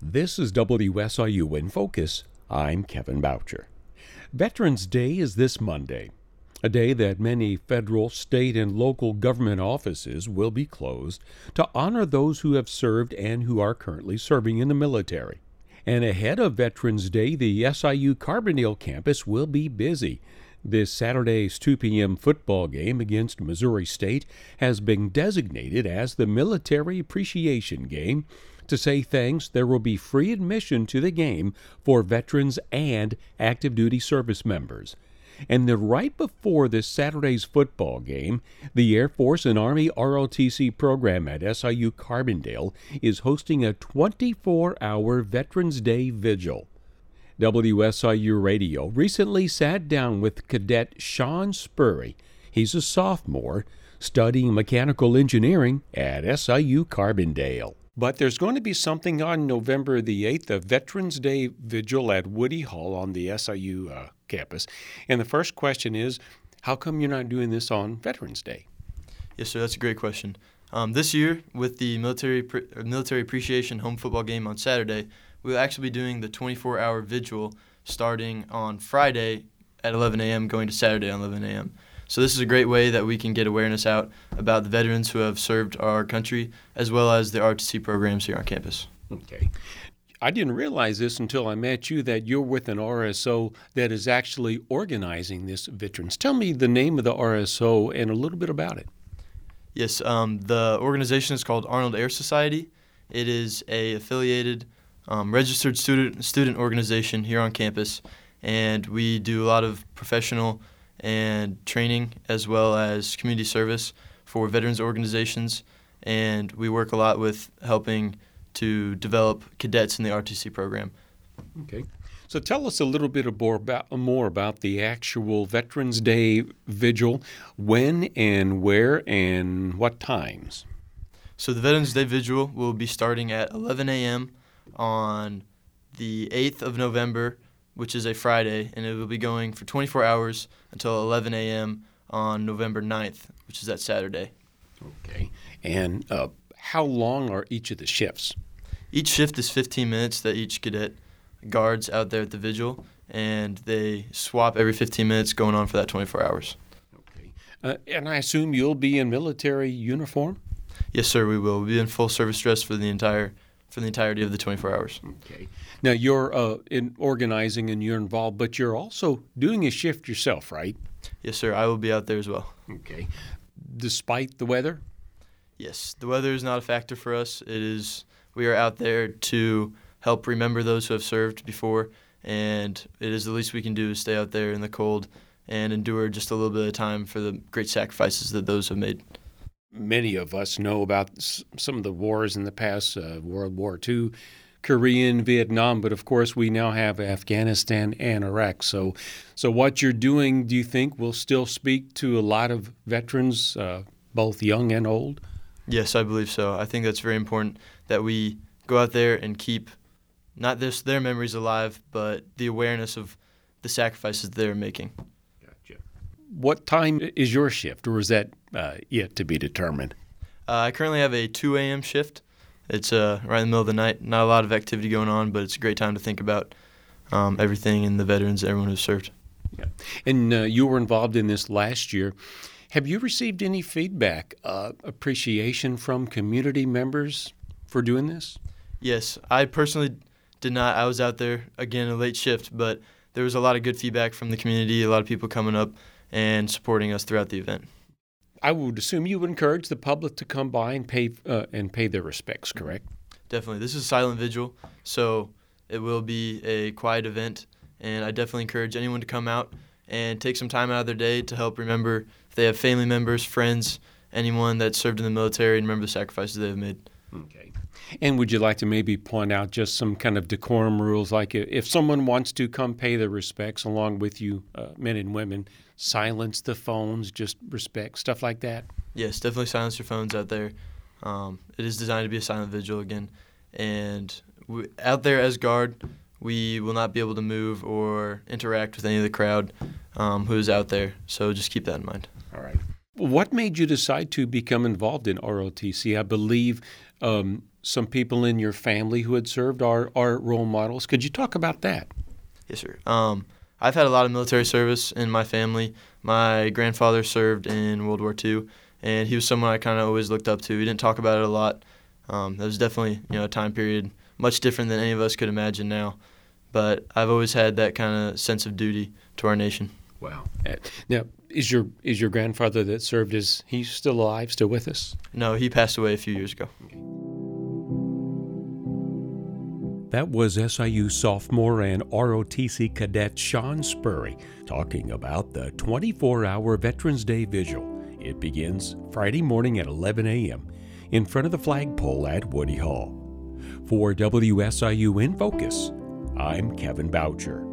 This is WSIU in Focus. I'm Kevin Boucher. Veterans Day is this Monday, a day that many federal, state, and local government offices will be closed to honor those who have served and who are currently serving in the military. And ahead of Veterans Day, the SIU Carbondale campus will be busy. This Saturday's 2 p.m. football game against Missouri State has been designated as the Military Appreciation Game. To say thanks, there will be free admission to the game for veterans and active duty service members. And then right before this Saturday's football game, the Air Force and Army ROTC program at SIU Carbondale is hosting a 24-hour Veterans Day vigil. WSIU Radio recently sat down with Cadet Sean Spurry. He's a sophomore studying mechanical engineering at SIU Carbondale. But there's going to be something on November the 8th, a Veterans Day vigil at Woody Hall on the SIU campus. And the first question is, how come you're not doing this on Veterans Day? Yes, sir, that's a great question. This year, with the Military Appreciation home football game on Saturday, we'll actually be doing the 24-hour vigil starting on Friday at 11 a.m., going to Saturday on 11 a.m. So this is a great way that we can get awareness out about the veterans who have served our country, as well as the ROTC programs here on campus. Okay. I didn't realize this until I met you, that you're with an RSO that is actually organizing this veterans. Tell me the name of the RSO and a little bit about it. Yes, the organization is called Arnold Air Society. It is a affiliated, registered student organization here on campus, and we do a lot of professional and training as well as community service for veterans organizations, and we work a lot with helping to develop cadets in the ROTC program. Okay. So tell us a little bit more about the actual Veterans Day vigil. When and where and what times? So the Veterans Day vigil will be starting at 11 a.m. on the 8th of November, which is a Friday, and it will be going for 24 hours until 11 a.m. on November 9th, which is that Saturday. Okay. And how long are each of the shifts? Each shift is 15 minutes that each cadet guards out there at the vigil, and they swap every 15 minutes going on for that 24 hours. Okay. And I assume you'll be in military uniform? Yes, sir, we will. We'll be in full service dress for the entirety of the 24 hours. Okay. Now, you're in organizing and you're involved, but you're also doing a shift yourself, right? Yes, sir. I will be out there as well. Okay. Despite the weather? Yes. The weather is not a factor for us. We are out there to help remember those who have served before, and it is the least we can do is stay out there in the cold and endure just a little bit of time for the great sacrifices that those have made. Many of us know about some of the wars in the past, World War II, Korean, Vietnam, but of course we now have Afghanistan and Iraq. So what you're doing, do you think will still speak to a lot of veterans, both young and old? Yes, I believe so. I think that's very important that we go out there and keep not just their memories alive, but the awareness of the sacrifices they're making. Gotcha. What time is your shift, or is that yet to be determined? I currently have a 2 a.m. shift. It's right in the middle of the night. Not a lot of activity going on, but it's a great time to think about everything and the veterans, everyone who's served. Yeah. And you were involved in this last year. Have you received any feedback, appreciation from community members for doing this? Yes, I personally did not. I was out there, again, a late shift, but there was a lot of good feedback from the community, a lot of people coming up and supporting us throughout the event. I would assume you would encourage the public to come by and pay their respects, correct? Definitely. This is a silent vigil, so it will be a quiet event, and I definitely encourage anyone to come out and take some time out of their day to help remember if they have family members, friends, anyone that served in the military, and remember the sacrifices they have made. Okay. And would you like to maybe point out just some kind of decorum rules, like if someone wants to come pay their respects along with you, men and women, silence the phones, just respect, stuff like that? Yes, definitely silence your phones out there. It is designed to be a silent vigil again. And out there as guard, we will not be able to move or interact with any of the crowd who is out there. So just keep that in mind. All right. What made you decide to become involved in ROTC? I believe some people in your family who had served are role models. Could you talk about that? Yes, sir. I've had a lot of military service in my family. My grandfather served in World War II, and he was someone I kind of always looked up to. He didn't talk about it a lot. That was definitely a time period much different than any of us could imagine now. But I've always had that kind of sense of duty to our nation. Wow. Now, is your grandfather that served, is he still alive, still with us? No, he passed away a few years ago. That was SIU sophomore and ROTC cadet Sean Spurry talking about the 24-hour Veterans Day Vigil. It begins Friday morning at 11 a.m. in front of the flagpole at Woody Hall. For WSIU In Focus, I'm Kevin Boucher.